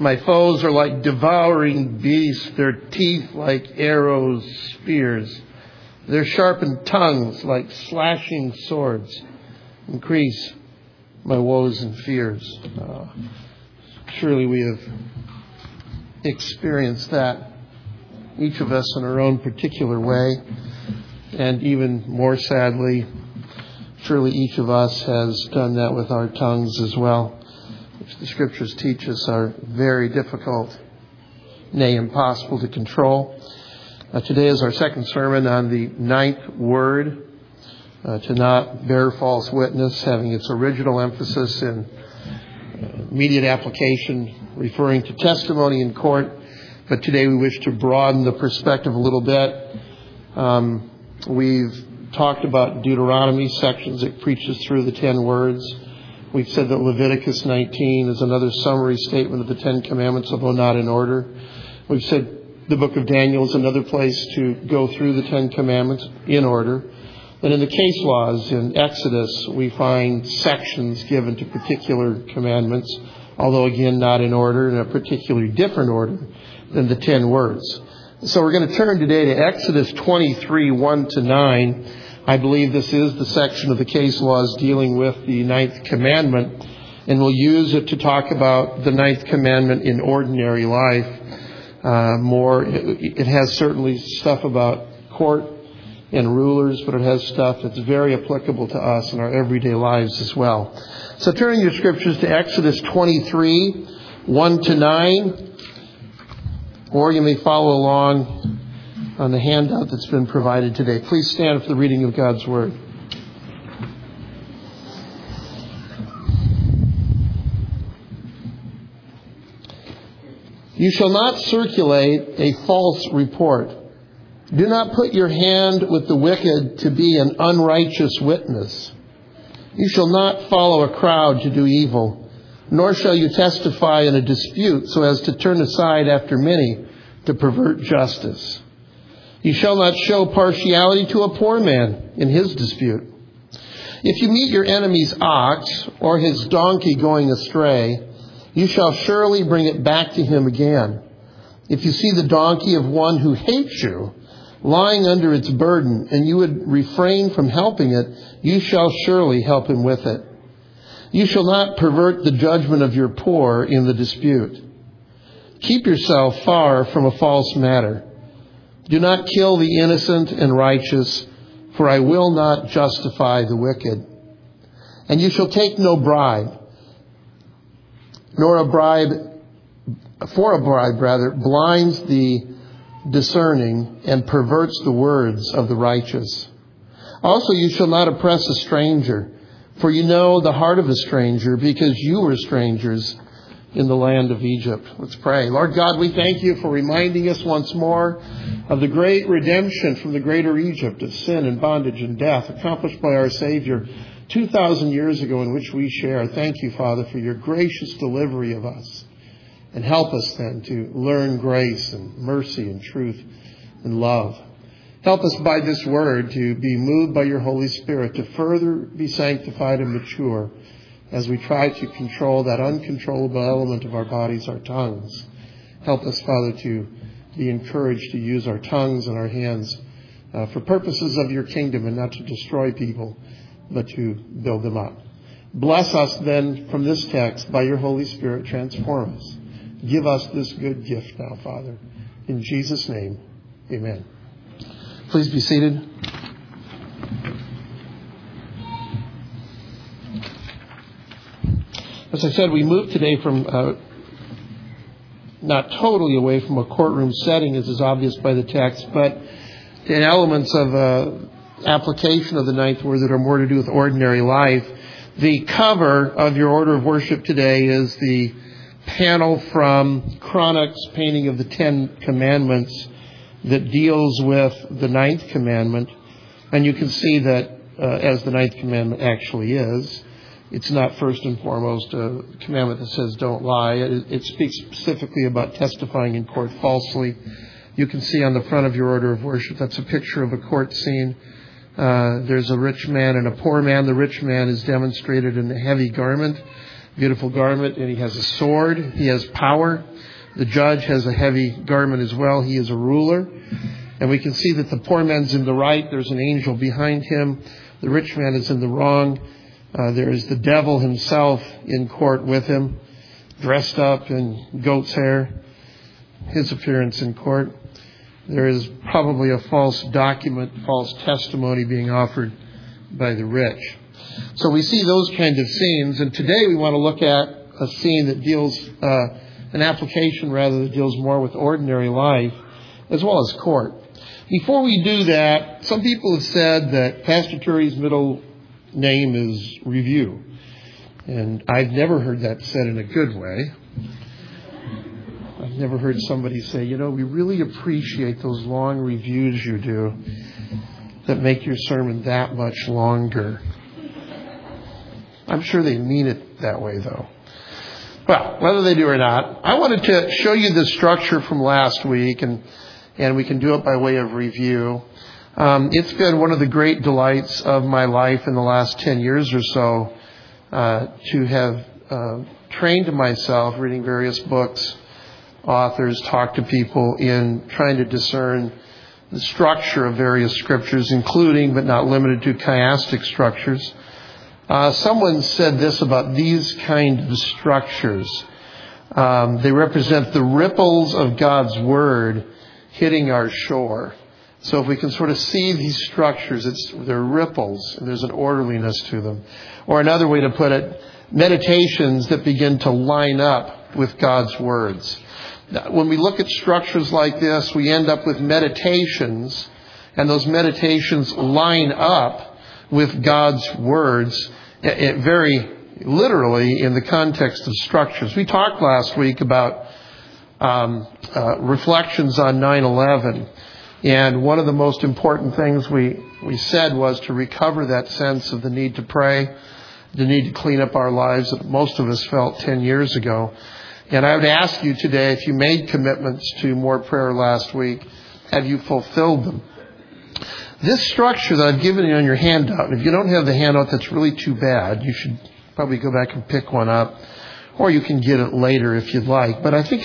My foes are like devouring beasts, their teeth like arrows, spears. Their sharpened tongues like slashing swords increase my woes and fears. Surely we have experienced that, each of us in our own particular way. And even more sadly, surely each of us has done that with our tongues as well, which the Scriptures teach us are very difficult, nay, impossible to control. Today is our second sermon on the ninth word, to not bear false witness, having its original emphasis in immediate application, referring to testimony in court. But today we wish to broaden the perspective a little bit. We've talked about Deuteronomy sections that preaches through the 10 words. We've said that Leviticus 19 is another summary statement of the 10 Commandments, although not in order. We've said the book of Daniel is another place to go through the 10 Commandments in order. And in the case laws in Exodus, we find sections given to particular commandments, although again not in order, in a particularly different order than the 10 words. So we're going to turn today to Exodus 23, 1-9. I believe this is the section of the case laws dealing with the ninth commandment, and we'll use it to talk about the ninth commandment in ordinary life. It has certainly stuff about court and rulers, but it has stuff that's very applicable to us in our everyday lives as well. So turning your scriptures to Exodus 23, 1-9, or you may follow along on the handout that's been provided today. Please stand for the reading of God's Word. You shall not circulate a false report. Do not put your hand with the wicked to be an unrighteous witness. You shall not follow a crowd to do evil, nor shall you testify in a dispute so as to turn aside after many to pervert justice. You shall not show partiality to a poor man in his dispute. If you meet your enemy's ox or his donkey going astray, you shall surely bring it back to him again. If you see the donkey of one who hates you lying under its burden, and you would refrain from helping it, you shall surely help him with it. You shall not pervert the judgment of your poor in the dispute. Keep yourself far from a false matter. Do not kill the innocent and righteous, for I will not justify the wicked. And you shall take no bribe, nor a bribe, for a bribe rather, blinds the discerning and perverts the words of the righteous. Also, you shall not oppress a stranger, for you know the heart of a stranger, because you were strangers in the land of Egypt. Let's pray. Lord God, we thank you for reminding us once more of the great redemption from the greater Egypt of sin and bondage and death accomplished by our Savior 2,000 years ago, in which we share. Thank you, Father, for your gracious delivery of us. And help us then to learn grace and mercy and truth and love. Help us by this word to be moved by your Holy Spirit to further be sanctified and mature as we try to control that uncontrollable element of our bodies, our tongues. Help us, Father, to be encouraged to use our tongues and our hands for purposes of your kingdom, and not to destroy people, but to build them up. Bless us then from this text by your Holy Spirit. Transform us. Give us this good gift now, Father. In Jesus' name, amen. Please be seated. As I said, we moved today from not totally away from a courtroom setting, as is obvious by the text, but to elements of application of the ninth word that are more to do with ordinary life. The cover of your order of worship today is the panel from Chronic's painting of the 10 Commandments that deals with the ninth commandment. And you can see that as the ninth commandment actually is, it's not first and foremost a commandment that says don't lie. It speaks specifically about testifying in court falsely. You can see on the front of your order of worship, that's a picture of a court scene. There's a rich man and a poor man. The rich man is demonstrated in a heavy garment. beautiful garment, and he has a sword. He has power. The judge has a heavy garment as well. He is a ruler. And we can see that the poor man's in the right. There's an angel behind him. The rich man is in the wrong. There is the devil himself in court with him, dressed up in goat's hair. His appearance in court. There is probably a false document, false testimony being offered by the rich. So we see those kind of scenes, and today we want to look at a scene that deals, an application rather that deals more with ordinary life as well as court. Before we do that, some people have said that Pastor Turi's middle name is Review, and I've never heard that said in a good way. I've never heard somebody say, we really appreciate those long reviews you do that make your sermon that much longer. I'm sure they mean it that way, though. Well, whether they do or not, I wanted to show you the structure from last week, and we can do it by way of review. It's been one of the great delights of my life in the last 10 years or so to have trained myself reading various books, authors, talk to people in trying to discern the structure of various scriptures, including but not limited to chiastic structures. Someone said this about these kind of structures. They represent the ripples of God's Word hitting our shore. So if we can sort of see these structures, they're ripples, and there's an orderliness to them. Or another way to put it, meditations that begin to line up with God's words. When we look at structures like this, we end up with meditations, and those meditations line up with God's words, very literally in the context of structures. We talked last week about reflections on 9/11, and one of the most important things we said was to recover that sense of the need to pray, the need to clean up our lives that most of us felt 10 years ago. And I would ask you today, if you made commitments to more prayer last week, have you fulfilled them? This structure that I've given you on your handout, and if you don't have the handout, that's really too bad. You should probably go back and pick one up, or you can get it later if you'd like. But I think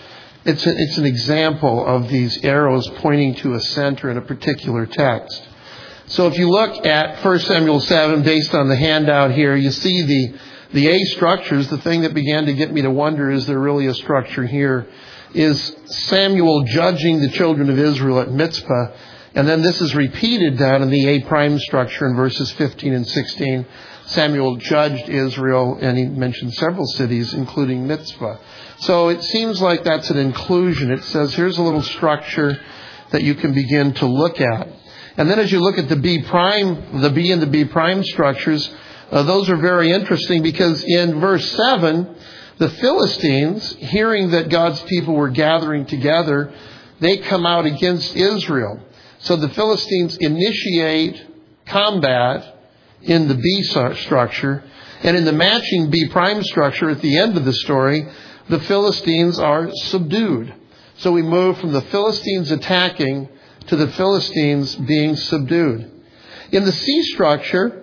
it's an example of these arrows pointing to a center in a particular text. So if you look at 1 Samuel 7, based on the handout here, you see the A structures. The thing that began to get me to wonder, is there really a structure here, is Samuel judging the children of Israel at Mizpah. And then this is repeated down in the A prime structure in verses 15 and 16. Samuel judged Israel, and he mentioned several cities, including Mizpah. So it seems like that's an inclusion. It says, here's a little structure that you can begin to look at. And then as you look at the B and the B prime structures, those are very interesting, because in verse 7, the Philistines, hearing that God's people were gathering together, they come out against Israel. So the Philistines initiate combat in the B structure, and in the matching B prime structure at the end of the story, the Philistines are subdued. So we move from the Philistines attacking to the Philistines being subdued. In the C structure,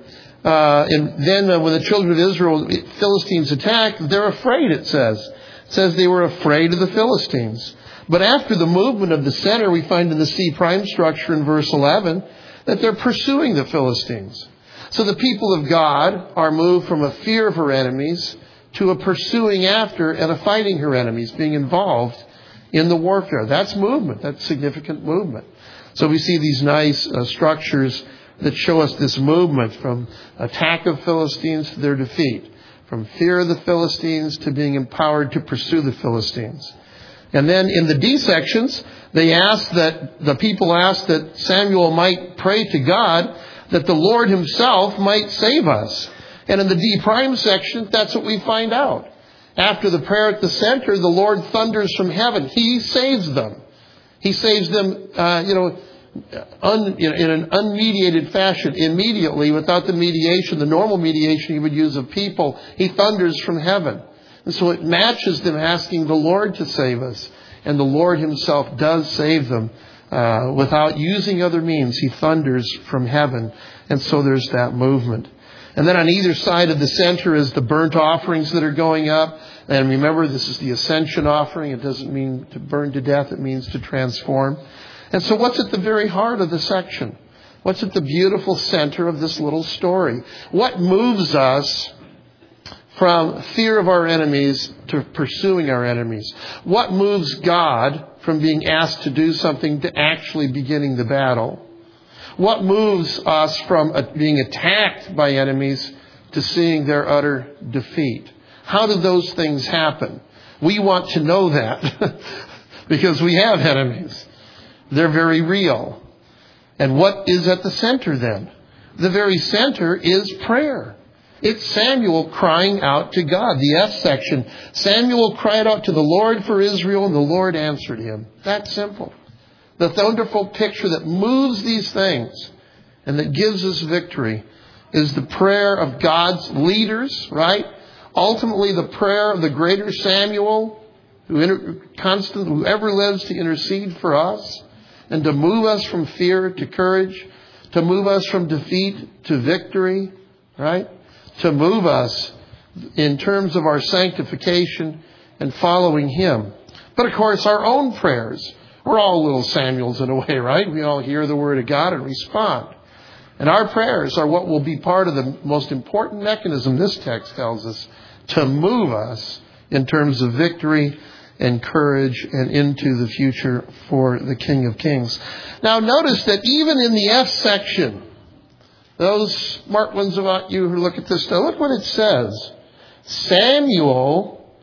and then when the children of Israel, Philistines attack, they're afraid, it says. It says they were afraid of the Philistines. But after the movement of the center, we find in the C prime structure in verse 11 that they're pursuing the Philistines. So the people of God are moved from a fear of her enemies to a pursuing after and a fighting her enemies, being involved in the warfare. That's movement. That's significant movement. So we see these nice structures that show us this movement from attack of Philistines to their defeat, from fear of the Philistines to being empowered to pursue the Philistines. And then in the D sections, the people ask that Samuel might pray to God that the Lord himself might save us. And in the D prime section, that's what we find out. After the prayer at the center, the Lord thunders from heaven. He saves them. He saves them, in an unmediated fashion, immediately, without the mediation, the normal mediation he would use of people. He thunders from heaven. And so it matches them asking the Lord to save us. And the Lord himself does save them without using other means. He thunders from heaven. And so there's that movement. And then on either side of the center is the burnt offerings that are going up. And remember, this is the ascension offering. It doesn't mean to burn to death. It means to transform. And so what's at the very heart of the section? What's at the beautiful center of this little story? What moves us from fear of our enemies to pursuing our enemies? What moves God from being asked to do something to actually beginning the battle? What moves us from being attacked by enemies to seeing their utter defeat? How do those things happen? We want to know that because we have enemies. They're very real. And what is at the center then? The very center is prayer. It's Samuel crying out to God. The F section, Samuel cried out to the Lord for Israel, and the Lord answered him. That's simple. The wonderful picture that moves these things and that gives us victory is the prayer of God's leaders, right? Ultimately, the prayer of the greater Samuel, whoever lives to intercede for us and to move us from fear to courage, to move us from defeat to victory, right? To move us in terms of our sanctification and following Him. But of course, our own prayers, we're all little Samuels in a way, right? We all hear the Word of God and respond. And our prayers are what will be part of the most important mechanism, this text tells us, to move us in terms of victory and courage and into the future for the King of Kings. Now notice that even in the F section, those smart ones about you who look at this, now look what it says. Samuel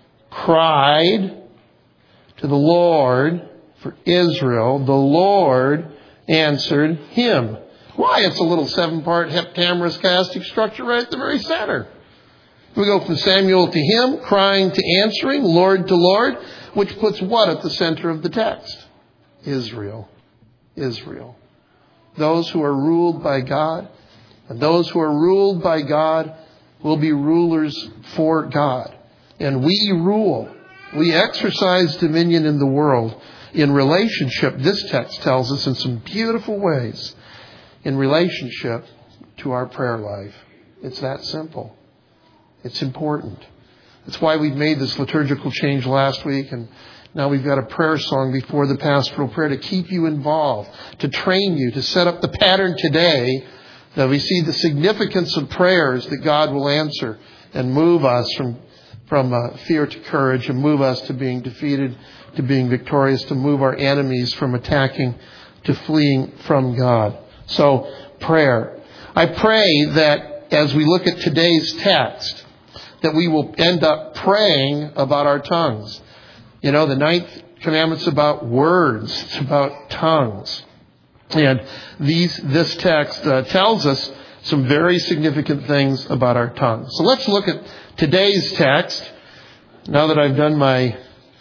cried to the Lord for Israel. The Lord answered him. Why? It's a little 7-part heptameristic structure right at the very center. We go from Samuel to him, crying to answering, Lord to Lord, which puts what at the center of the text? Israel. Israel. Those who are ruled by God, and those who are ruled by God will be rulers for God. And we rule. We exercise dominion in the world in relationship, this text tells us, in some beautiful ways, in relationship to our prayer life. It's that simple. It's important. That's why we made this liturgical change last week, and now we've got a prayer song before the pastoral prayer to keep you involved, to train you, to set up the pattern today that we see the significance of prayers that God will answer and move us from fear to courage, and move us to being defeated, to being victorious, to move our enemies from attacking to fleeing from God. So, prayer. I pray that as we look at today's text, that we will end up praying about our tongues. You know, the 9th commandment's about words. It's about tongues. And this text tells us some very significant things about our tongues. So let's look at today's text. Now that I've done my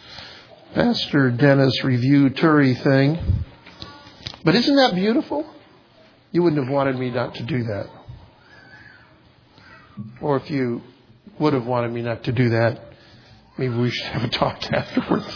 Pastor Dennis review Turi thing. But isn't that beautiful? You wouldn't have wanted me not to do that. Or if you would have wanted me not to do that, maybe we should have a talk afterwards.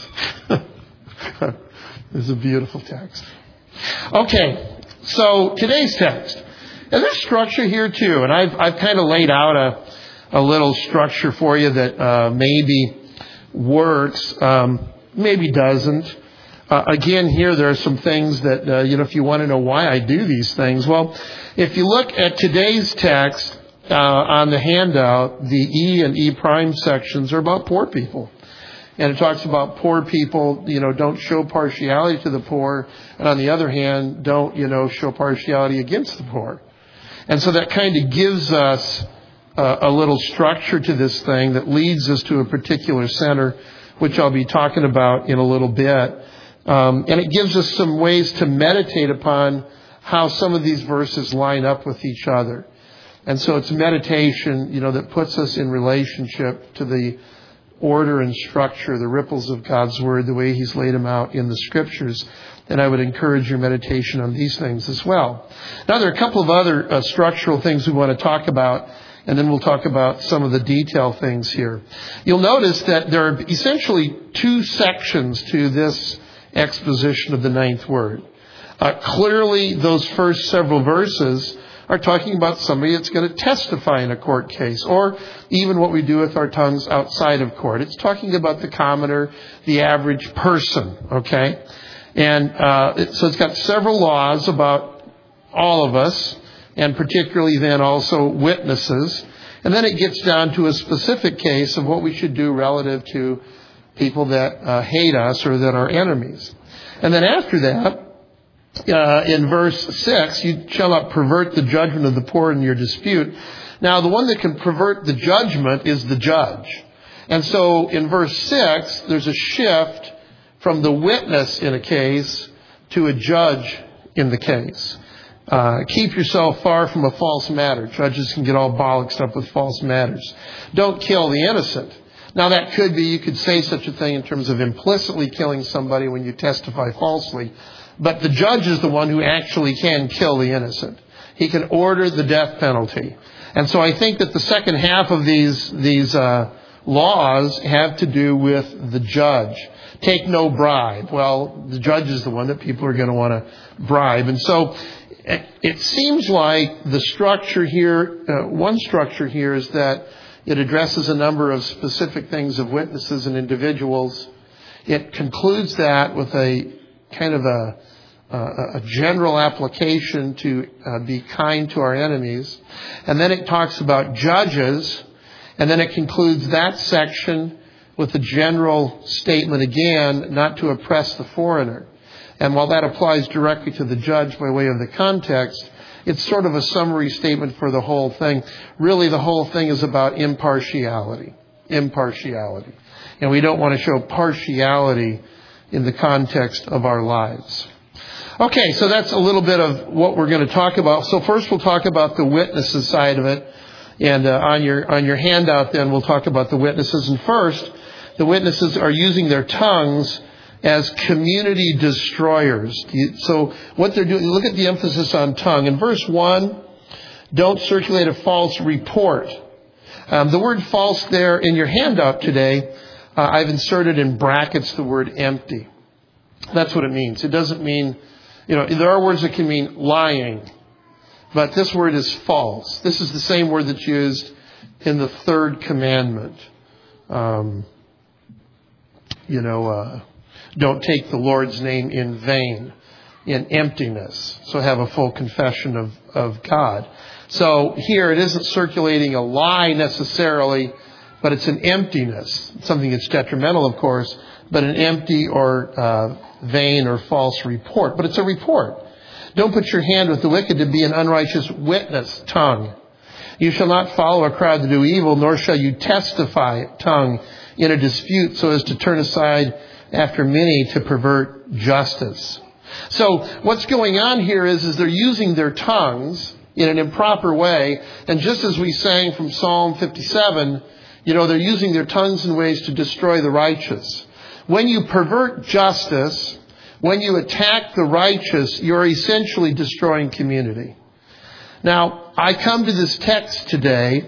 It's a beautiful text. Okay, so today's text. And there's structure here too, and I've kind of laid out a little structure for you that maybe works, maybe doesn't. Again, here there are some things that, if you want to know why I do these things. Well, if you look at today's text on the handout, the E and E prime sections are about poor people. And it talks about poor people, don't show partiality to the poor. And on the other hand, don't, show partiality against the poor. And so that kind of gives us a little structure to this thing that leads us to a particular center, which I'll be talking about in a little bit. And it gives us some ways to meditate upon how some of these verses line up with each other. And so it's meditation, that puts us in relationship to the order and structure, the ripples of God's Word, the way He's laid them out in the Scriptures. And I would encourage your meditation on these things as well. Now, there are a couple of other structural things we want to talk about, and then we'll talk about some of the detail things here. You'll notice that there are essentially two sections to this exposition of the 9th word. Clearly, those first several verses are talking about somebody that's going to testify in a court case, or even what we do with our tongues outside of court. It's talking about the commoner, the average person, okay? And so it's got several laws about all of us, and particularly then also witnesses. And then it gets down to a specific case of what we should do relative to people that hate us or that are enemies. And then after that, in verse 6, you shall not pervert the judgment of the poor in your dispute. Now, the one that can pervert the judgment is the judge. And so in verse 6, there's a shift from the witness in a case to a judge in the case. Keep yourself far from a false matter. Judges can get all bollocksed up with false matters. Don't kill the innocent. Now that could be, you could say such a thing in terms of implicitly killing somebody when you testify falsely. But the judge is the one who actually can kill the innocent. He can order the death penalty. And so I think that the second half of these laws have to do with the judge. Take no bribe. Well, the judge is the one that people are going to want to bribe. And so it seems like the structure here, one structure here is that it addresses a number of specific things of witnesses and individuals. It concludes that with a kind of a general application to be kind to our enemies. And then it talks about judges. And then it concludes that section with a general statement again, not to oppress the foreigner. And while that applies directly to the judge by way of the context, it's sort of a summary statement for the whole thing. Really, the whole thing is about impartiality. Impartiality. And we don't want to show partiality in the context of our lives. Okay, so that's a little bit of what we're going to talk about. So first we'll talk about the witnesses side of it. And on your handout then we'll talk about the witnesses. And first, the witnesses are using their tongues as community destroyers. So what they're doing, look at the emphasis on tongue. In verse 1, don't circulate a false report. The word false there in your handout today, I've inserted in brackets the word empty. That's what it means. It doesn't mean, there are words that can mean lying. But this word is false. This is the same word that's used in the third commandment. Don't take the Lord's name in vain, in emptiness. So have a full confession of God. So here it isn't circulating a lie necessarily, but it's an emptiness. Something that's detrimental, of course, but an empty or vain or false report. But it's a report. Don't put your hand with the wicked to be an unrighteous witness, tongue. You shall not follow a crowd to do evil, nor shall you testify, tongue, in a dispute so as to turn aside after many to pervert justice. So what's going on here is they're using their tongues in an improper way. And just as we sang from Psalm 57, they're using their tongues in ways to destroy the righteous. When you pervert justice, when you attack the righteous, you're essentially destroying community. Now, I come to this text today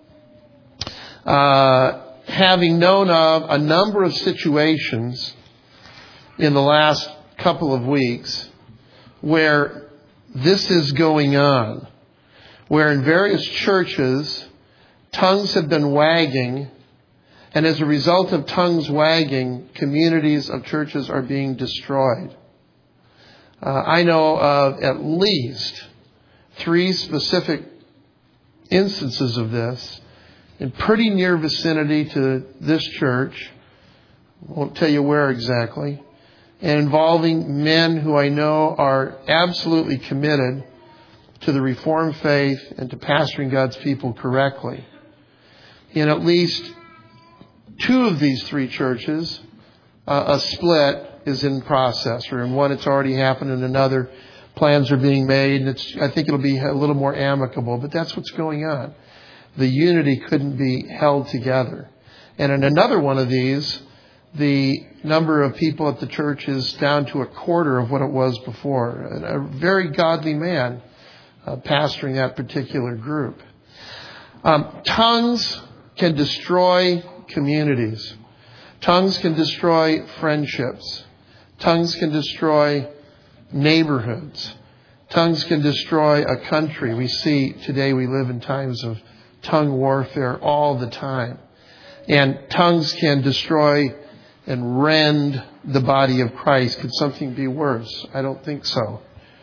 having known of a number of situations in the last couple of weeks where this is going on, where in various churches, tongues have been wagging, and as a result of tongues wagging, communities of churches are being destroyed. I know of at least 3 specific instances of this in pretty near vicinity to this church. Won't tell you where exactly. And involving men who I know are absolutely committed to the Reformed faith and to pastoring God's people correctly. In at least 2 of these 3 churches, a split is in process, or in one it's already happened, and another plans are being made, and I think it'll be a little more amicable, but that's what's going on. The unity couldn't be held together. And in another one of these, the number of people at the church is down to a quarter of what it was before. A very godly man pastoring that particular group. Tongues can destroy communities. Tongues can destroy friendships. Tongues can destroy neighborhoods. Tongues can destroy a country. We see today we live in times of tongue warfare all the time. And tongues can destroy and rend the body of Christ. Could something be worse? I don't think so.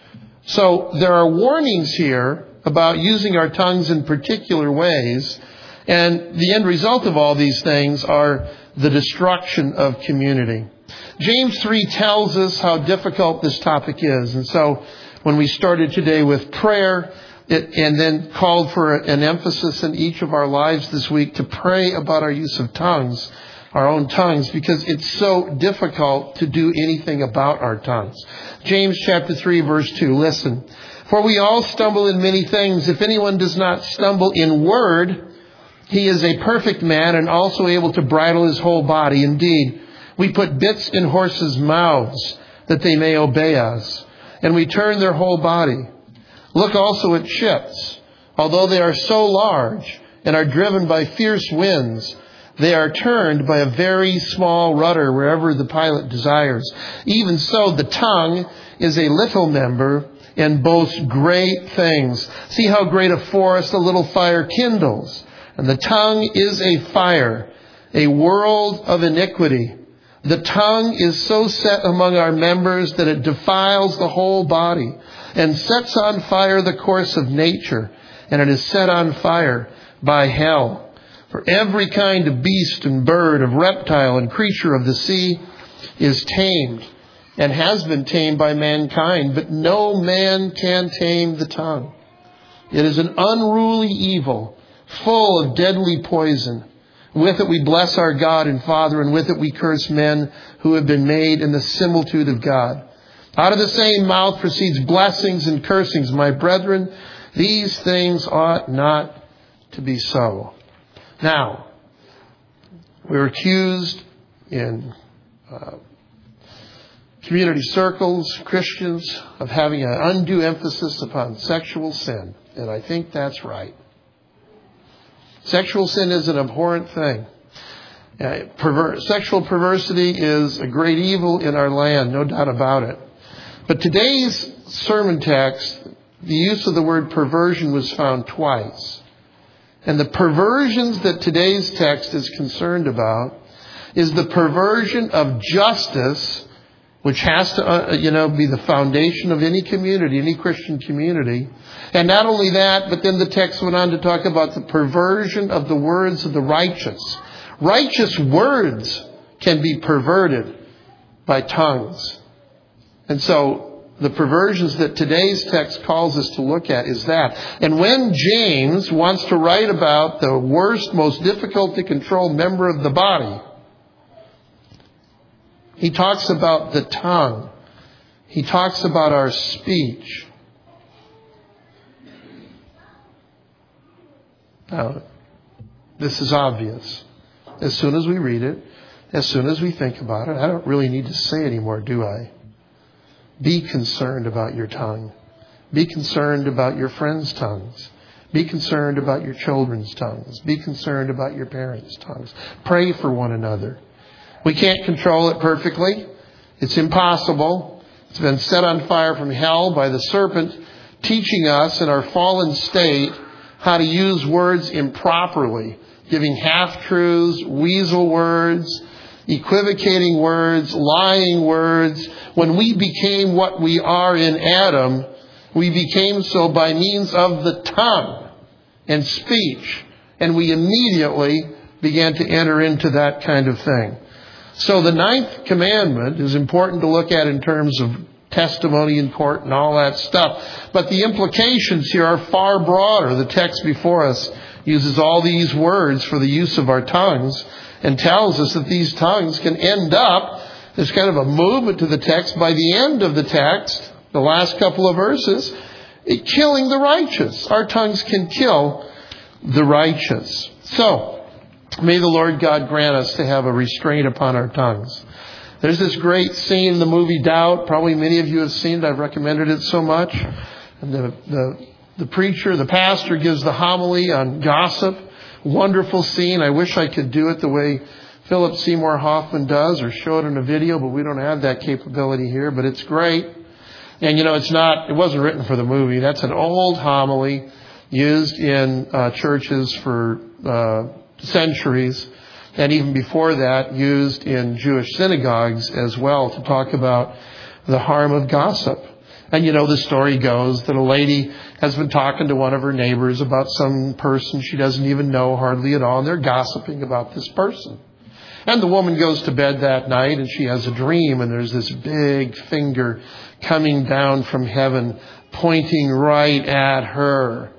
So there are warnings here about using our tongues in particular ways. And the end result of all these things are the destruction of community. James 3 tells us how difficult this topic is. And so when we started today with prayer, and then called for an emphasis in each of our lives this week to pray about our use of tongues, our own tongues, because it's so difficult to do anything about our tongues. James chapter 3 verse 2, listen. For we all stumble in many things. If anyone does not stumble in word, he is a perfect man and also able to bridle his whole body. Indeed, we put bits in horses' mouths that they may obey us, and we turn their whole body. Look also at ships. Although they are so large and are driven by fierce winds, they are turned by a very small rudder wherever the pilot desires. Even so, the tongue is a little member and boasts great things. See how great a forest a little fire kindles. And the tongue is a fire, a world of iniquity. The tongue is so set among our members that it defiles the whole body and sets on fire the course of nature, and it is set on fire by hell. For every kind of beast and bird, of reptile and creature of the sea is tamed and has been tamed by mankind, but no man can tame the tongue. It is an unruly evil, full of deadly poison. With it we bless our God and Father, and with it we curse men who have been made in the similitude of God. Out of the same mouth proceeds blessings and cursings. My brethren, these things ought not to be so. Now, we're accused in community circles, Christians, of having an undue emphasis upon sexual sin. And I think that's right. Sexual sin is an abhorrent thing. Sexual perversity is a great evil in our land, no doubt about it. But today's sermon text, the use of the word perversion was found twice. And the perversions that today's text is concerned about is the perversion of justice, which has to, be the foundation of any community, any Christian community. And not only that, but then the text went on to talk about the perversion of the words of the righteous. Righteous words can be perverted by tongues. And so the perversions that today's text calls us to look at is that. And when James wants to write about the worst, most difficult to control member of the body, he talks about the tongue. He talks about our speech. Now, this is obvious. As soon as we read it, as soon as we think about it, I don't really need to say anymore, do I? Be concerned about your tongue. Be concerned about your friends' tongues. Be concerned about your children's tongues. Be concerned about your parents' tongues. Pray for one another. We can't control it perfectly. It's impossible. It's been set on fire from hell by the serpent, teaching us in our fallen state how to use words improperly, giving half-truths, weasel words, equivocating words, lying words. When we became what we are in Adam, we became so by means of the tongue and speech. And we immediately began to enter into that kind of thing. So the 9th commandment is important to look at in terms of testimony in court and all that stuff. But the implications here are far broader. The text before us uses all these words for the use of our tongues and tells us that these tongues can end up, there's kind of a movement to the text, by the end of the text, the last couple of verses, killing the righteous. Our tongues can kill the righteous. So, may the Lord God grant us to have a restraint upon our tongues. There's this great scene in the movie Doubt. Probably many of you have seen it. I've recommended it so much. And the preacher, the pastor, gives the homily on gossip. Wonderful scene. I wish I could do it the way Philip Seymour Hoffman does or show it in a video, but we don't have that capability here. But it's great. And it wasn't written for the movie. That's an old homily used in churches for centuries, and even before that, used in Jewish synagogues as well to talk about the harm of gossip. And the story goes that a lady has been talking to one of her neighbors about some person she doesn't even know hardly at all, and they're gossiping about this person. And the woman goes to bed that night and she has a dream, and there's this big finger coming down from heaven, pointing right at her.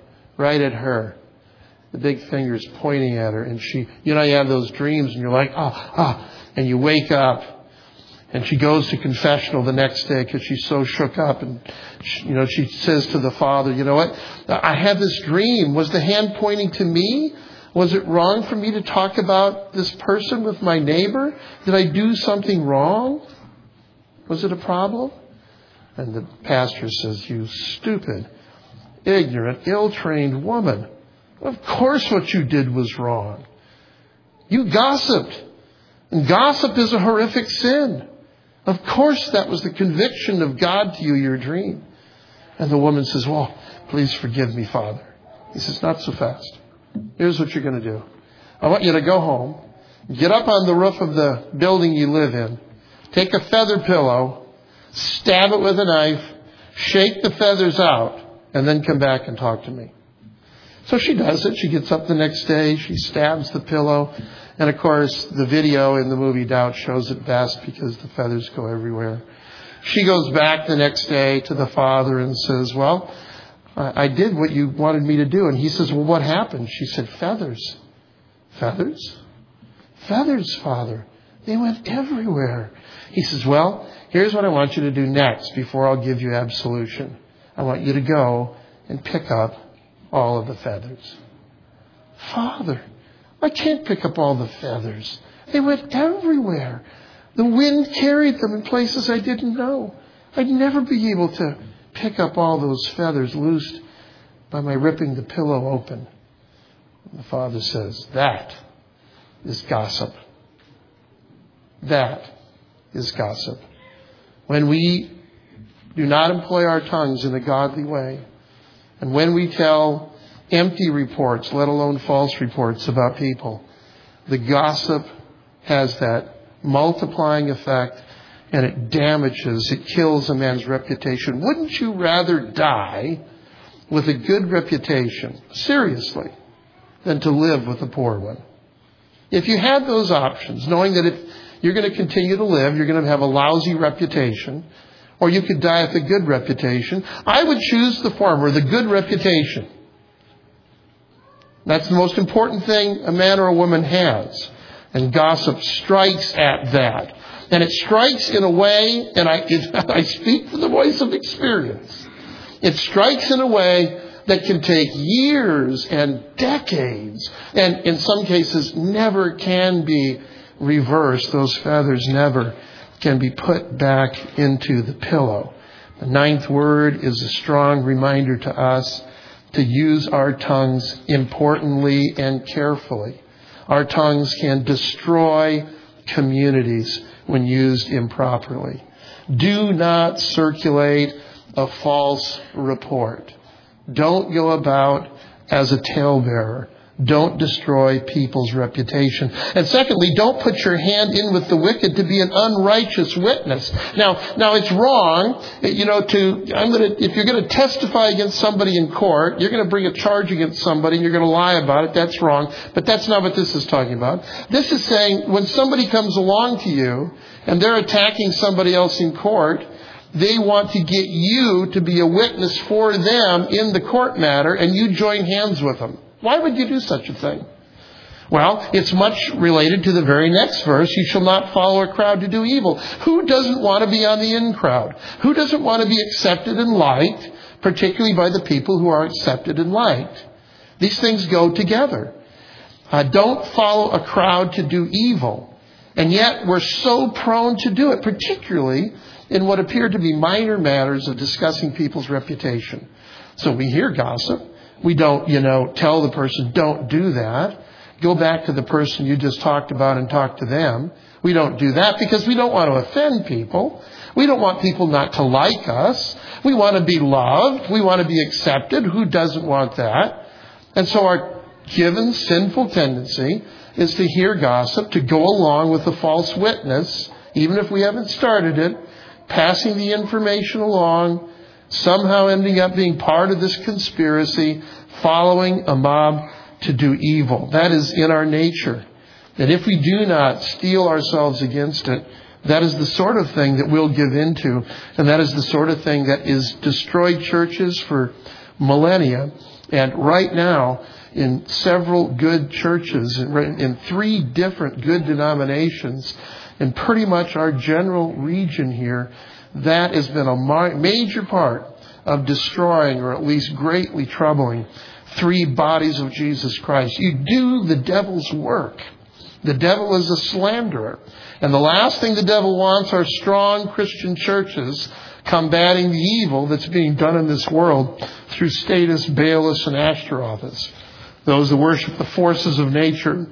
The big finger's pointing at her, and she, you have those dreams and you're like, and you wake up, and she goes to confessional the next day because she's so shook up, and she says to the father, you know what, I had this dream. Was the hand pointing to me? Was it wrong for me to talk about this person with my neighbor? Did I do something wrong? Was it a problem? And the pastor says, you stupid, ignorant, ill-trained woman. Of course what you did was wrong. You gossiped. And gossip is a horrific sin. Of course that was the conviction of God to you, your dream. And the woman says, well, please forgive me, Father. He says, not so fast. Here's what you're going to do. I want you to go home, get up on the roof of the building you live in, take a feather pillow, stab it with a knife, shake the feathers out, and then come back and talk to me. So she does it. She gets up the next day. She stabs the pillow. And, of course, the video in the movie Doubt shows it best because the feathers go everywhere. She goes back the next day to the father and says, well, I did what you wanted me to do. And he says, well, what happened? She said, feathers. Feathers? Feathers, Father. They went everywhere. He says, well, here's what I want you to do next before I'll give you absolution. I want you to go and pick up all of the feathers. Father, I can't pick up all the feathers. They went everywhere. The wind carried them in places I didn't know. I'd never be able to pick up all those feathers loosed by my ripping the pillow open. And the father says, that is gossip. That is gossip. When we do not employ our tongues in a godly way, and when we tell empty reports, let alone false reports about people, the gossip has that multiplying effect, and it damages, it kills a man's reputation. Wouldn't you rather die with a good reputation, seriously, than to live with a poor one? If you had those options, knowing that if you're going to continue to live, you're going to have a lousy reputation, or you could die with a good reputation, I would choose the former, the good reputation. That's the most important thing a man or a woman has. And gossip strikes at that. And it strikes in a way, and I speak from the voice of experience, it strikes in a way that can take years and decades, and in some cases never can be reversed. Those feathers never can be put back into the pillow. The ninth word is a strong reminder to us to use our tongues importantly and carefully. Our tongues can destroy communities when used improperly. Do not circulate a false report. Don't go about as a talebearer. Don't destroy people's reputation. And secondly, don't put your hand in with the wicked to be an unrighteous witness. Now it's wrong, if you're going to testify against somebody in court, you're going to bring a charge against somebody and you're going to lie about it. That's wrong. But that's not what this is talking about. This is saying when somebody comes along to you and they're attacking somebody else in court, they want to get you to be a witness for them in the court matter, and you join hands with them. Why would you do such a thing? Well, it's much related to the very next verse. You shall not follow a crowd to do evil. Who doesn't want to be on the in crowd? Who doesn't want to be accepted and liked, particularly by the people who are accepted and liked? These things go together. Don't follow a crowd to do evil. And yet we're so prone to do it, particularly in what appear to be minor matters of discussing people's reputation. So we hear gossip. We don't, tell the person, don't do that. go back to the person you just talked about and talk to them. We don't do that because we don't want to offend people. We don't want people not to like us. We want to be loved. We want to be accepted. Who doesn't want that? And so our given sinful tendency is to hear gossip, to go along with the false witness, even if we haven't started it, passing the information along, somehow ending up being part of this conspiracy, following a mob to do evil. That is in our nature. And if we do not steel ourselves against it, that is the sort of thing that we'll give into. And that is the sort of thing that is destroyed churches for millennia. And right now, in several good churches, in 3 different good denominations, in pretty much our general region here, that has been a major part of destroying, or at least greatly troubling, 3 bodies of Jesus Christ. You do the devil's work. The devil is a slanderer. And the last thing the devil wants are strong Christian churches combating the evil that's being done in this world through statists, Baalists, and Ashtaroths. Those that worship the forces of nature,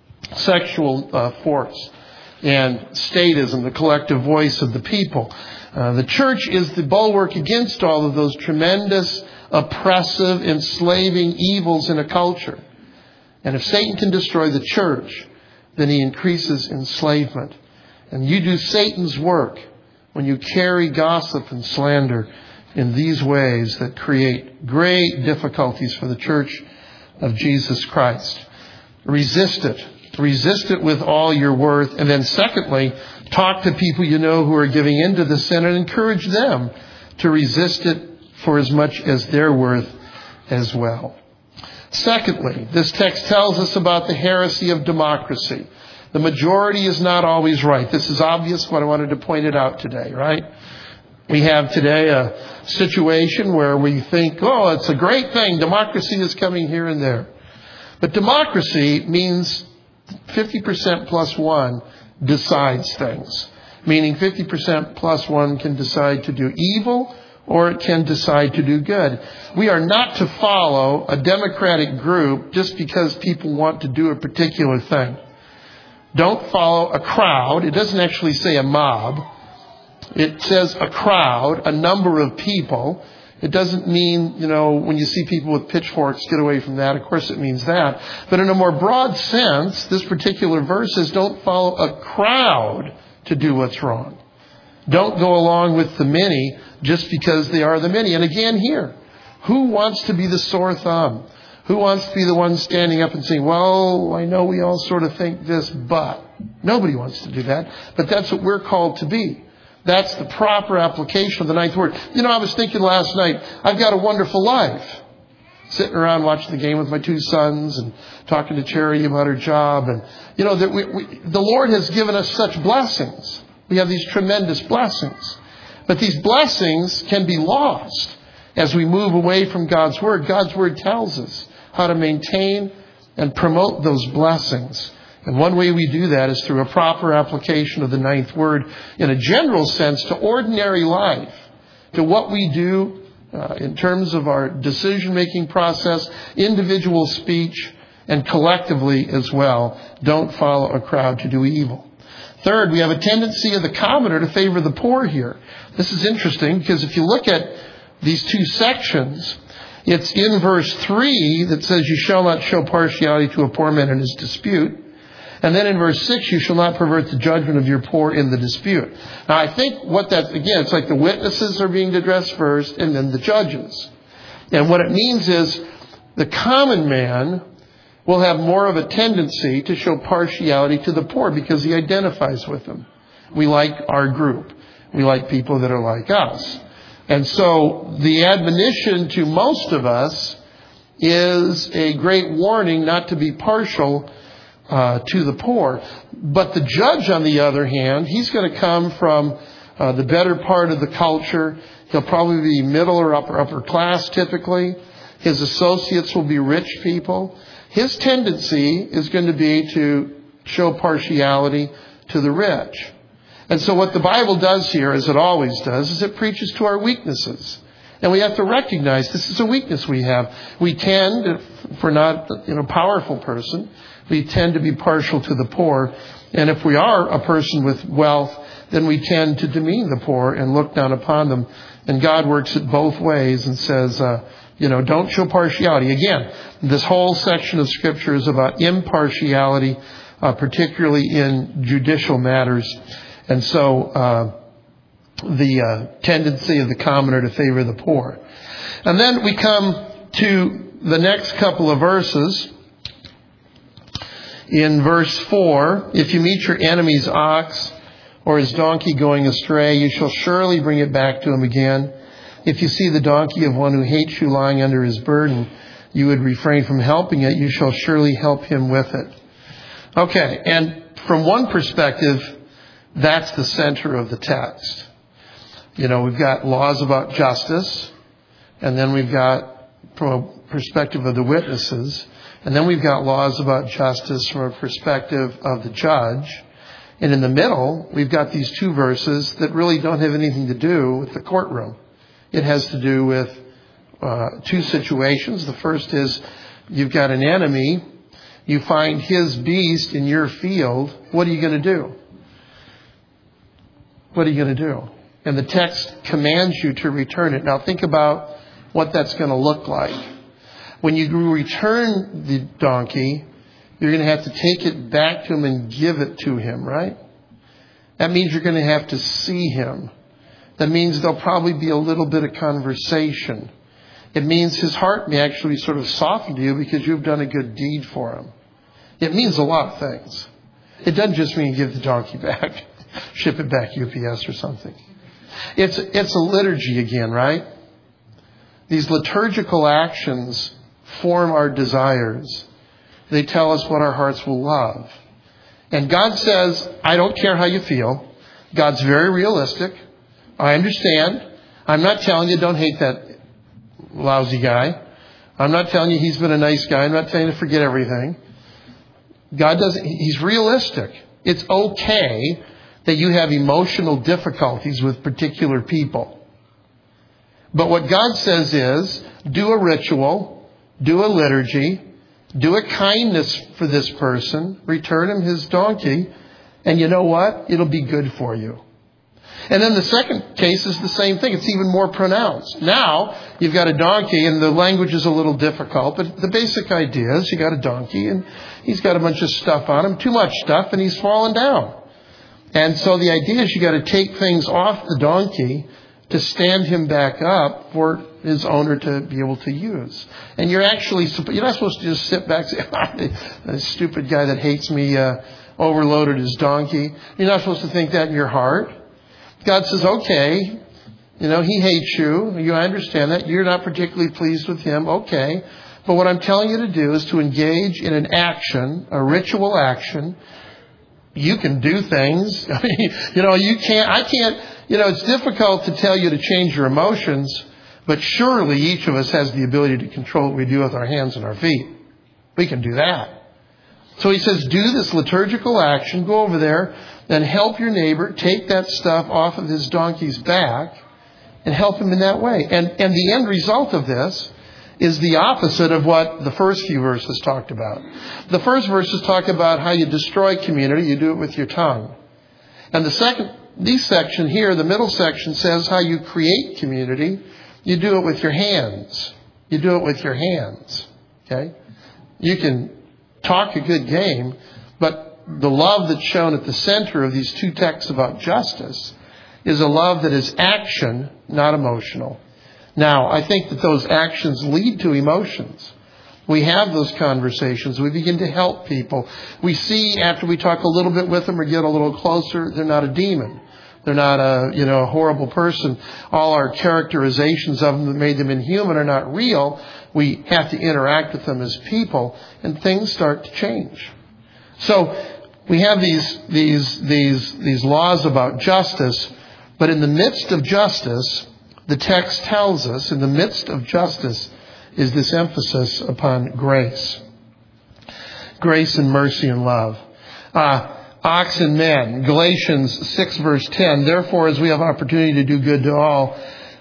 sexual force, and statism, the collective voice of the people. The church is the bulwark against all of those tremendous, oppressive, enslaving evils in a culture. And if Satan can destroy the church, then he increases enslavement. And you do Satan's work when you carry gossip and slander in these ways that create great difficulties for the church of Jesus Christ. Resist it. Resist it with all your worth. And then secondly, talk to people you know who are giving into the sin and encourage them to resist it for as much as they're worth as well. Secondly, this text tells us about the heresy of democracy. The majority is not always right. This is obvious, but I wanted to point it out today, right? We have today a situation where we think, oh, it's a great thing. Democracy is coming here and there. But democracy means 50% plus 1 decides things. Meaning 50% plus 1 can decide to do evil, or it can decide to do good. We are not to follow a democratic group just because people want to do a particular thing. Don't follow a crowd. It doesn't actually say a mob. It says a crowd, a number of people. It doesn't mean, when you see people with pitchforks, get away from that. Of course it means that. But in a more broad sense, this particular verse says don't follow a crowd to do what's wrong. Don't go along with the many just because they are the many. And again here, who wants to be the sore thumb? Who wants to be the one standing up and saying, well, I know we all sort of think this, but nobody wants to do that. But that's what we're called to be. That's the proper application of the ninth word. I was thinking last night, I've got a wonderful life. Sitting around watching the game with my 2 sons and talking to Charity about her job. And, the Lord has given us such blessings. We have these tremendous blessings. But these blessings can be lost as we move away from God's Word. God's Word tells us how to maintain and promote those blessings. And one way we do that is through a proper application of the ninth word in a general sense to ordinary life, to what we do in terms of our decision-making process, individual speech, and collectively as well. Don't follow a crowd to do evil. Third, we have a tendency of the commoner to favor the poor here. This is interesting because if you look at these 2 sections, it's in verse 3 that says, you shall not show partiality to a poor man in his dispute. And then in verse 6, you shall not pervert the judgment of your poor in the dispute. Now, I think it's like the witnesses are being addressed first and then the judges. And what it means is the common man will have more of a tendency to show partiality to the poor because he identifies with them. We like our group. We like people that are like us. And so the admonition to most of us is a great warning not to be partial to the poor. But the judge, on the other hand, he's going to come from the better part of the culture. He'll probably be middle or upper class typically. His associates will be rich people. His tendency is going to be to show partiality to the rich. And so what the Bible does here, as it always does, is it preaches to our weaknesses. And we have to recognize this is a weakness we have. We tend, if we're not a powerful person, we tend to be partial to the poor. And if we are a person with wealth, then we tend to demean the poor and look down upon them. And God works it both ways and says, don't show partiality. Again, this whole section of Scripture is about impartiality, particularly in judicial matters. And so the tendency of the commoner to favor the poor. And then we come to the next couple of verses. In verse 4, if you meet your enemy's ox or his donkey going astray, you shall surely bring it back to him again. If you see the donkey of one who hates you lying under his burden, you would refrain from helping it, you shall surely help him with it. Okay, and from one perspective, that's the center of the text. We've got laws about justice, and then we've got, from a perspective of the witnesses, and then we've got laws about justice from a perspective of the judge. And in the middle, we've got these two verses that really don't have anything to do with the courtroom. It has to do with two situations. The first is you've got an enemy. You find his beast in your field. What are you going to do? What are you going to do? And the text commands you to return it. Now think about what that's going to look like. When you return the donkey, you're going to have to take it back to him and give it to him, right? That means you're going to have to see him. That means there'll probably be a little bit of conversation. It means his heart may actually sort of soften to you because you've done a good deed for him. It means a lot of things. It doesn't just mean give the donkey back, ship it back UPS or something. It's a liturgy again, right? These liturgical actions form our desires. They tell us what our hearts will love. And God says, I don't care how you feel. God's very realistic. I understand. I'm not telling you don't hate that lousy guy. I'm not telling you he's been a nice guy. I'm not telling you to forget everything. God doesn't. He's realistic. It's okay that you have emotional difficulties with particular people. But what God says is, do a ritual, do a liturgy, do a kindness for this person, return him his donkey, and you know what? It'll be good for you. And then the second case is the same thing. It's even more pronounced. Now, you've got a donkey, and the language is a little difficult, but the basic idea is you got a donkey, and he's got a bunch of stuff on him, too much stuff, and he's fallen down. And so the idea is you got to take things off the donkey to stand him back up for his owner to be able to use. And you're not supposed to just sit back and say, that stupid guy that hates me overloaded his donkey. You're not supposed to think that in your heart. God says, okay, he hates you. I understand that. You're not particularly pleased with him. Okay. But what I'm telling you to do is to engage in an action, a ritual action. You can do things. It's difficult to tell you to change your emotions, but surely each of us has the ability to control what we do with our hands and our feet. We can do that. So he says, do this liturgical action, go over there and help your neighbor take that stuff off of his donkey's back and help him in that way. And the end result of this is the opposite of what the first few verses talked about. The first verses talk about how you destroy community. You do it with your tongue. And this section here, the middle section, says how you create community. You do it with your hands. You do it with your hands. Okay? You can talk a good game, but the love that's shown at the center of these two texts about justice is a love that is action, not emotional. Now, I think that those actions lead to emotions. We have those conversations. We begin to help people. We see after we talk a little bit with them or get a little closer, they're not a demon. They're not a horrible person. All our characterizations of them that made them inhuman are not real. We have to interact with them as people, and things start to change. So we have these laws about justice, but in the midst of justice, the text tells us, in the midst of justice, is this emphasis upon grace. Grace and mercy and love. Ox and men. Galatians 6 verse 10. Therefore, as we have opportunity to do good to all,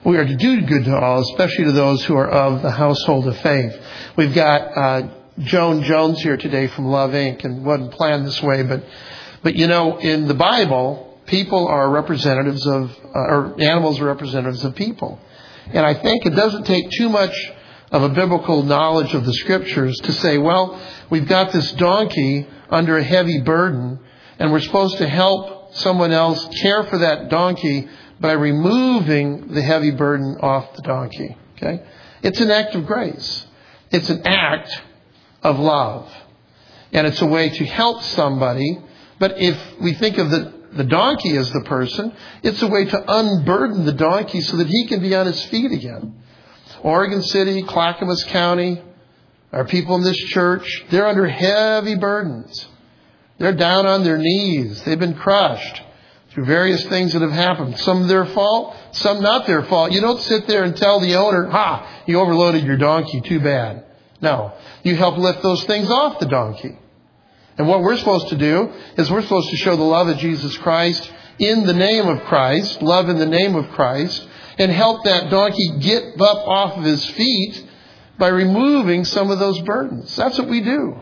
We are to do good to all, especially to those who are of the household of faith. We've got Joan Jones here today from Love Inc. and wasn't planned this way, but you know, in the Bible, people are representatives of, or animals are representatives of people. And I think it doesn't take too much of a biblical knowledge of the Scriptures to say, well, we've got this donkey under a heavy burden, and we're supposed to help someone else care for that donkey by removing the heavy burden off the donkey. Okay? It's an act of grace. It's an act of love. And it's a way to help somebody. But if we think of the donkey as the person, it's a way to unburden the donkey so that he can be on his feet again. Oregon City, Clackamas County, our people in this church, they're under heavy burdens. They're down on their knees. They've been crushed through various things that have happened. Some their fault, some not their fault. You don't sit there and tell the owner, you overloaded your donkey, too bad. No, you help lift those things off the donkey. And what we're supposed to do is we're supposed to show the love of Jesus Christ in the name of Christ, love in the name of Christ, and help that donkey get up off of his feet by removing some of those burdens. That's what we do.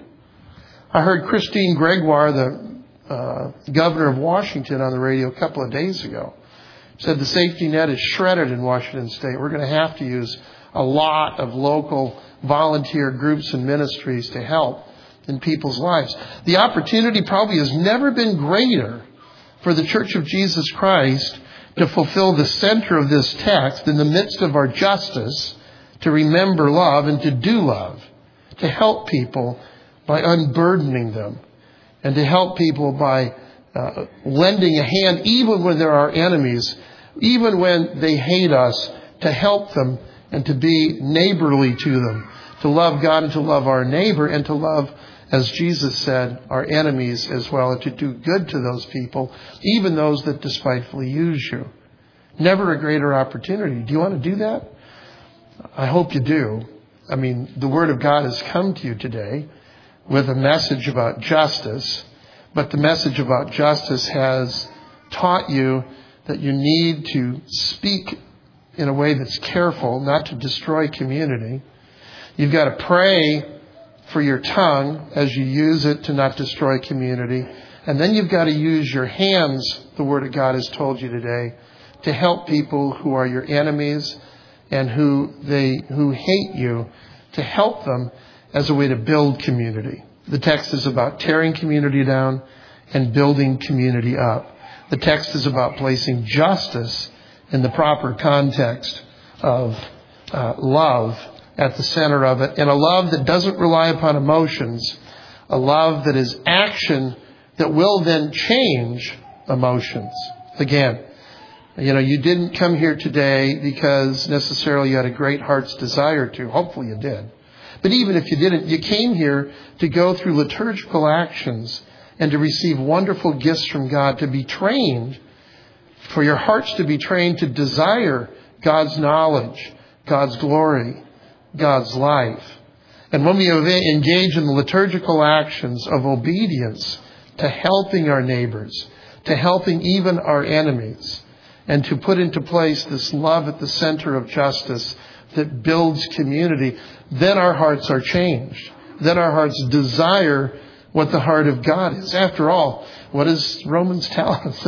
I heard Christine Gregoire, the governor of Washington, on the radio a couple of days ago. Said the safety net is shredded in Washington State. We're going to have to use a lot of local volunteer groups and ministries to help in people's lives. The opportunity probably has never been greater for the Church of Jesus Christ to fulfill the center of this text in the midst of our justice, to remember love and to do love, to help people by unburdening them, and to help people by lending a hand even when there are enemies, even when they hate us, to help them and to be neighborly to them, to love God and to love our neighbor and to love, as Jesus said, our enemies as well, and to do good to those people, even those that despitefully use you. Never a greater opportunity. Do you want to do that? I hope you do. I mean, the Word of God has come to you today with a message about justice, but the message about justice has taught you that you need to speak in a way that's careful, not to destroy community. You've got to pray for your tongue as you use it to not destroy community. And then you've got to use your hands, the Word of God has told you today, to help people who are your enemies and who hate you, to help them as a way to build community. The text is about tearing community down and building community up. The text is about placing justice in the proper context of love at the center of it, and a love that doesn't rely upon emotions, a love that is action that will then change emotions. Again, you didn't come here today because necessarily you had a great heart's desire to. Hopefully you did. But even if you didn't, you came here to go through liturgical actions and to receive wonderful gifts from God, to be trained, for your hearts to be trained to desire God's knowledge, God's glory, God's life. And when we engage in the liturgical actions of obedience to helping our neighbors, to helping even our enemies, and to put into place this love at the center of justice that builds community, then our hearts are changed. Then our hearts desire what the heart of God is. After all, what does Romans tell us?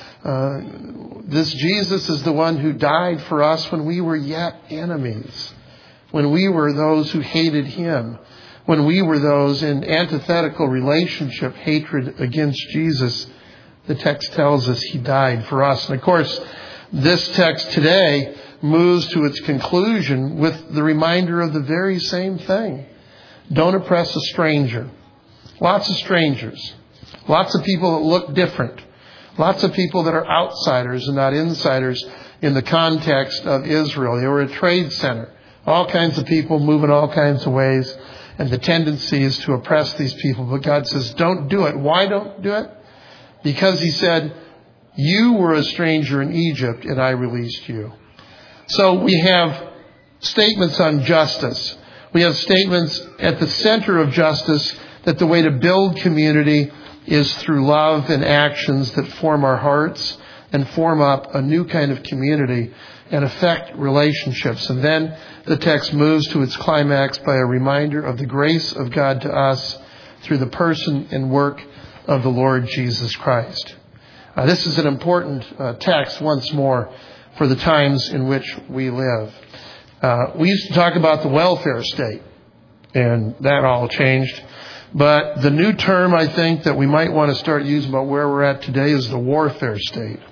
This Jesus is the one who died for us when we were yet enemies, when we were those who hated him, when we were those in antithetical relationship, hatred against Jesus. The text tells us he died for us. And of course, this text today moves to its conclusion with the reminder of the very same thing. Don't oppress a stranger. Lots of strangers. Lots of people that look different. Lots of people that are outsiders and not insiders in the context of Israel. They were a trade center. All kinds of people moving all kinds of ways. And the tendency is to oppress these people. But God says, don't do it. Why don't do it? Because he said, you were a stranger in Egypt and I released you. So we have statements on justice. We have statements at the center of justice that the way to build community is through love and actions that form our hearts, and form up a new kind of community and affect relationships. And then the text moves to its climax by a reminder of the grace of God to us through the person and work of the Lord Jesus Christ. This is an important text once more for the times in which we live. We used to talk about the welfare state, and that all changed. But the new term, I think, that we might want to start using about where we're at today is the warfare state.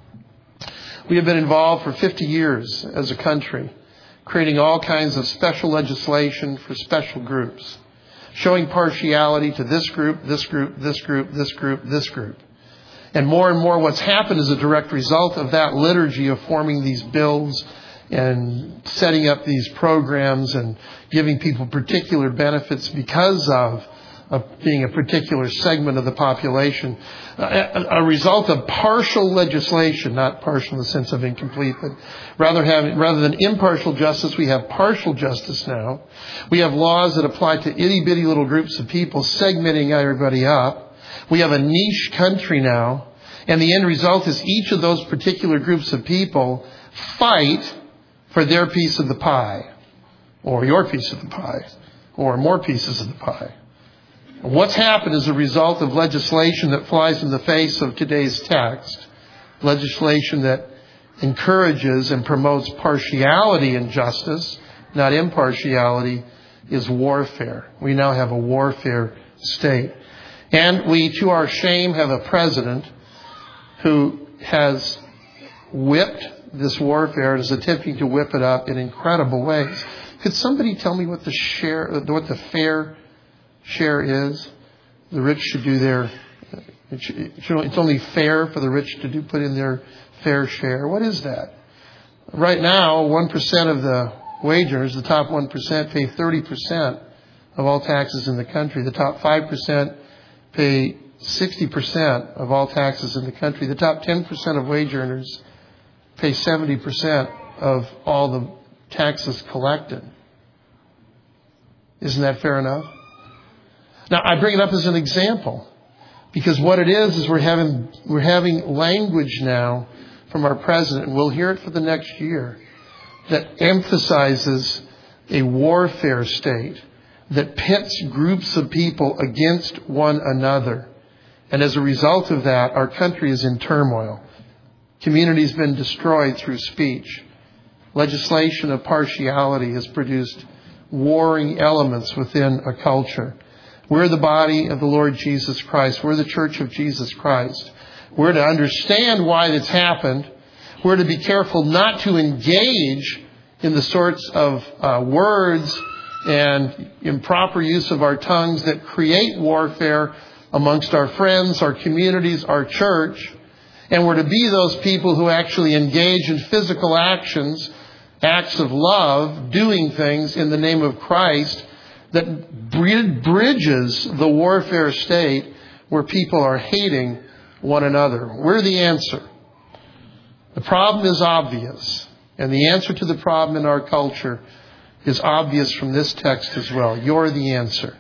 We have been involved for 50 years as a country, creating all kinds of special legislation for special groups, showing partiality to this group, this group, this group, this group, this group. And more what's happened as a direct result of that liturgy of forming these bills and setting up these programs and giving people particular benefits because of being a particular segment of the population. A result of partial legislation, not partial in the sense of incomplete, but rather than impartial justice, we have partial justice now. We have laws that apply to itty-bitty little groups of people, segmenting everybody up. We have a niche country now, and the end result is each of those particular groups of people fight for their piece of the pie, or your piece of the pie, or more pieces of the pie. What's happened as a result of legislation that flies in the face of today's text, legislation that encourages and promotes partiality in justice, not impartiality, is warfare. We now have a warfare state. And we, to our shame, have a president who has whipped this warfare and is attempting to whip it up in incredible ways. Could somebody tell me what the fair share is? The rich should do their... It's only fair for the rich to put in their fair share. What is that? Right now, 1% of the wage earners, the top 1%, pay 30% of all taxes in the country. The top 5% pay 60% of all taxes in the country. The top 10% of wage earners pay 70% of all the taxes collected. Isn't that fair enough? Now, I bring it up as an example because what it is we're having language now from our president, and we'll hear it for the next year, that emphasizes a warfare state that pits groups of people against one another. And as a result of that, our country is in turmoil. Community's been destroyed through speech. Legislation of partiality has produced warring elements within a culture. We're the body of the Lord Jesus Christ. We're the church of Jesus Christ. We're to understand why it's happened. We're to be careful not to engage in the sorts of words and improper use of our tongues that create warfare amongst our friends, our communities, our church. And we're to be those people who actually engage in physical actions, acts of love, doing things in the name of Christ that bridges the warfare state where people are hating one another. We're the answer. The problem is obvious. And the answer to the problem in our culture is obvious from this text as well. You're the answer.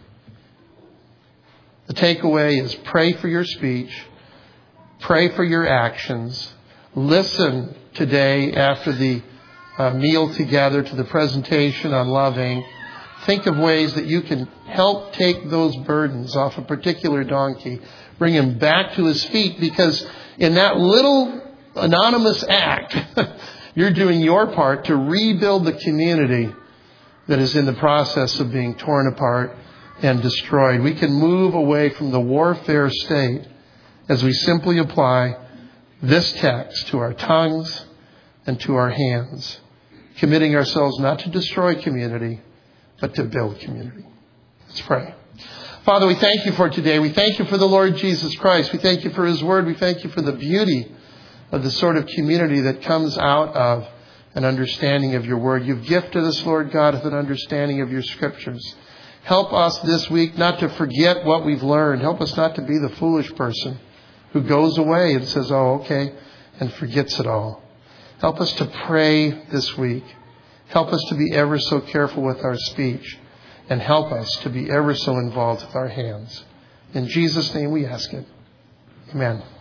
The takeaway is pray for your speech. Pray for your actions. Listen today after the meal together to the presentation on loving. Think of ways that you can help take those burdens off a particular donkey. Bring him back to his feet, because in that little anonymous act, you're doing your part to rebuild the community that is in the process of being torn apart and destroyed. We can move away from the warfare state as we simply apply this text to our tongues and to our hands, committing ourselves not to destroy community, but to build community. Let's pray. Father, we thank you for today. We thank you for the Lord Jesus Christ. We thank you for his word. We thank you for the beauty of the sort of community that comes out of an understanding of your word. You've gifted us, Lord God, with an understanding of your scriptures. Help us this week not to forget what we've learned. Help us not to be the foolish person who goes away and says, oh, okay, and forgets it all. Help us to pray this week. Help us to be ever so careful with our speech. And help us to be ever so involved with our hands. In Jesus' name we ask it. Amen.